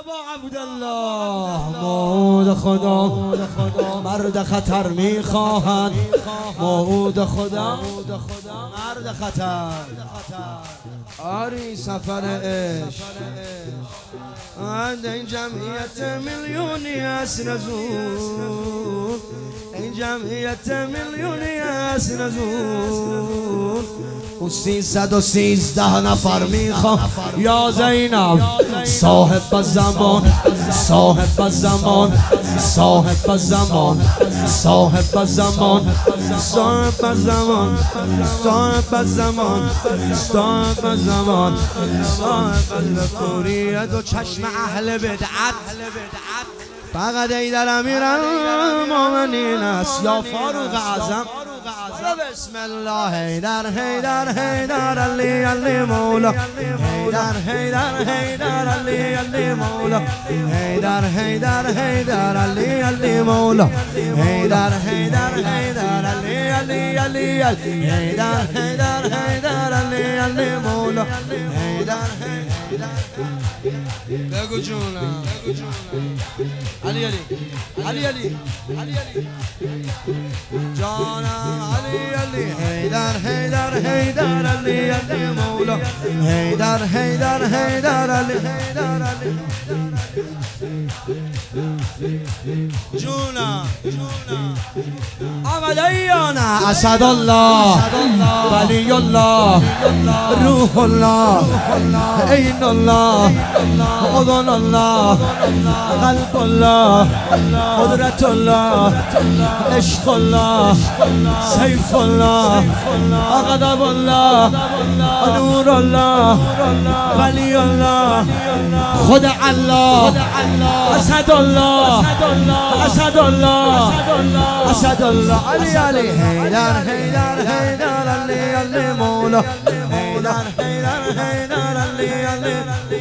عبدالله موعود خدا مرد خطر میخواهد. موعود خدا مرد خطر. آری سفر عشق این جمعیت میلیونی است نزول. این جمعیت میلیونی است نزول. و 313 نفر میخوام یا زینب صاحب زمان صاحب زمان صاحب زمان صاحب زمان صاحب زمان صاحب زمان صاحب زمان صاحب کوریت و چشم اهل بدعت فقط ایدر امیر المومنین است یا فاروق اعظم. بسم الله حیدر حیدر حیدر علی علی مولا حیدر حیدر حیدر علی علی مولا حیدر حیدر حیدر علی علی مولا حیدر حیدر حیدر علی علی علی حیدر حیدر حیدر علی علی مولا حیدر حیدر. بگو جونم علی علی علی علی علی علی جانم علی علی حیدر حیدر حیدر علی علی مولا حیدر حیدر حیدر علی حیدر علی جونم آمدیانه اسد الله ولی الله روح الله عین الله اذن الله قلب الله قدرت الله عشق الله سیف الله غضب الله نور الله ولی الله خود الله اسد الله اسد الله اسد الله علی علی حیدر حیدر حیدر علی علی مولا حیدر حیدر حیدر علی علی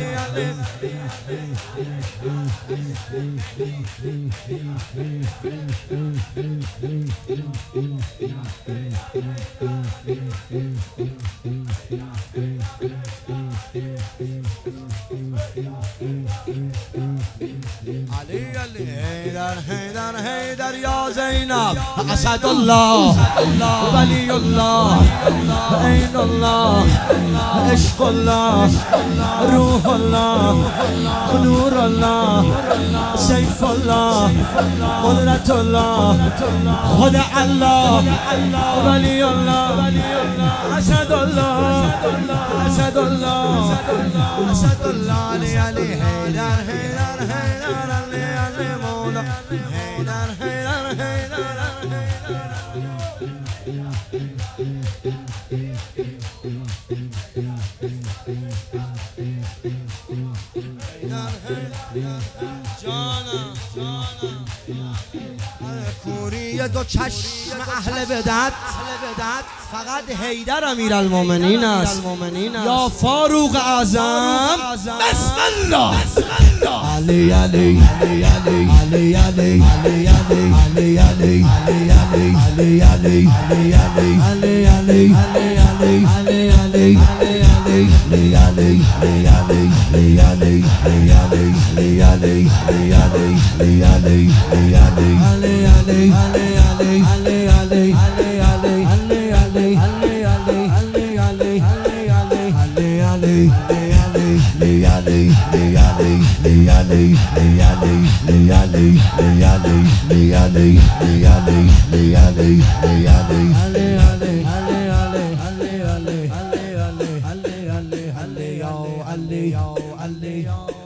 حیدر حیدر حیدر یا زینب اسد الله ولی الله عین الله عشق الله روح الله نور الله سیف الله قدرت الله خود الله ولی الله اسد الله اسد الله اسد الله علی علی حیدر حیدر حیدر علی علی مولا حیدر حیدر حیدر کوریت و چشم اهل بدعت فقط حیدر امیرالمومنین است یا فاروق اعظم. بسم الله علی علی علی علی علی علی علی علی علی علی علی علی علی علی علی علی Ali